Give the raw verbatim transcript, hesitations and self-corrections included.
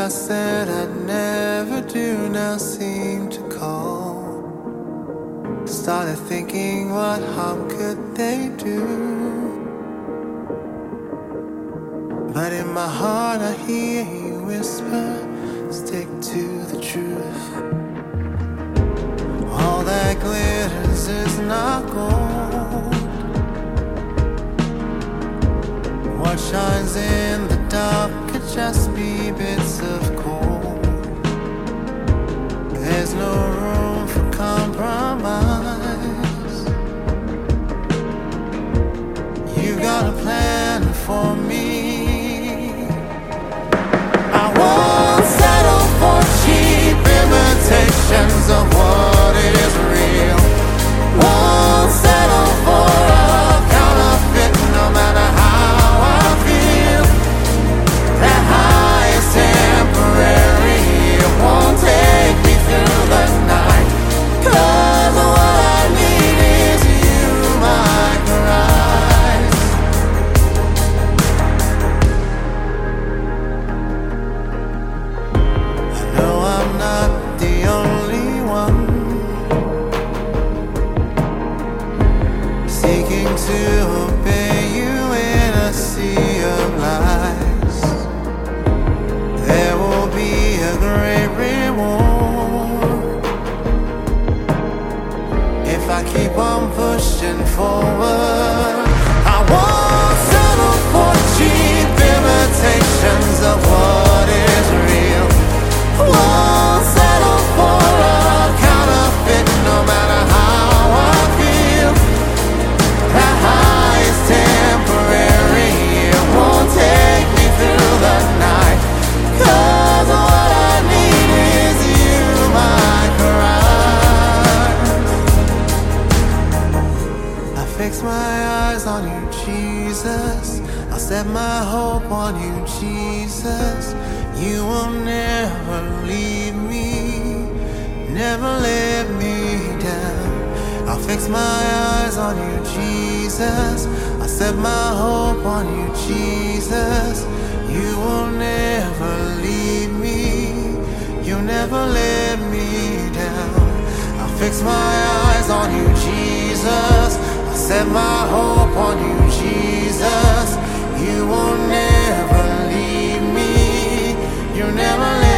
I said I'd never do now seem to call. Started thinking, what harm could they do? But in my heart I hear you whisper, stick to the truth. All that glitters is not gold. What shines in the dark could just be bits of coal. There's no room for compromise. You got a plan for me. I won't settle for cheap imitations of what is real. Won't settle for a counterfeit, no matter how I feel. That high is temporary, it won't take me through the night. 'Cause what I need is you, my Christ. I know I'm not the only one seeking to obey you in a sea of lies. There will be a great reward if I keep on pushing forward. I won't settle for cheap imitations of what is real. Won't settle for a counterfeit, no matter how I feel. That high is temporary, it won't take me through the night. 'Cause what I need is you, my Christ. I fix my eyes on you, Jesus. I set my hope on you, Jesus. You will never leave me, never let me down. I'll fix my eyes on you, Jesus. I set my hope on you, Jesus. You will never leave me, you'll never let me down. I'll fix my eyes on you, Jesus. I set my hope on you, Jesus. You will never leave me, you'll never let me down.